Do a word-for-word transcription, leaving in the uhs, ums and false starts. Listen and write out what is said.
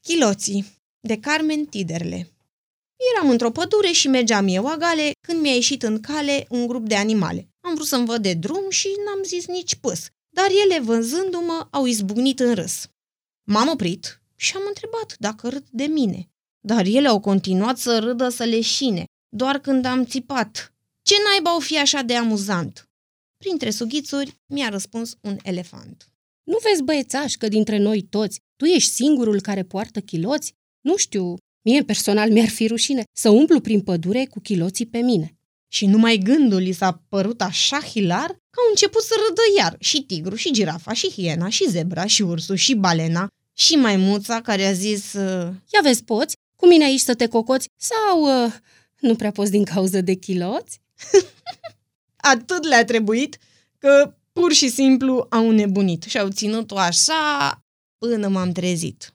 Chiloții, de Carmen Tiderle. Eram într-o pădure și mergeam eu agale când mi-a ieșit în cale un grup de animale. Am vrut să-mi văd de drum și n-am zis nici pâs, dar ele, văzându-mă, au izbucnit în râs. M-am oprit și am întrebat dacă râd de mine, dar ele au continuat să râdă să leșine, doar când am țipat: "Ce naiba o fi așa de amuzant?" Printre sughițuri mi-a răspuns un elefant. Nu vezi, băiețaș, că dintre noi toți tu ești singurul care poartă chiloți? Nu știu, mie personal mi-ar fi rușine să umplu prin pădure cu chiloții pe mine. Și numai gândul li s-a părut așa hilar că au început să râdă iar și tigru, și girafa, și hiena, și zebra, și ursul, și balena, și maimuța care a zis: "Ia vezi, poți cu mine aici să te cocoți sau uh, nu prea poți din cauză de chiloți?" Atât le-a trebuit că pur și simplu au nebunit și au ținut-o așa până m-am trezit.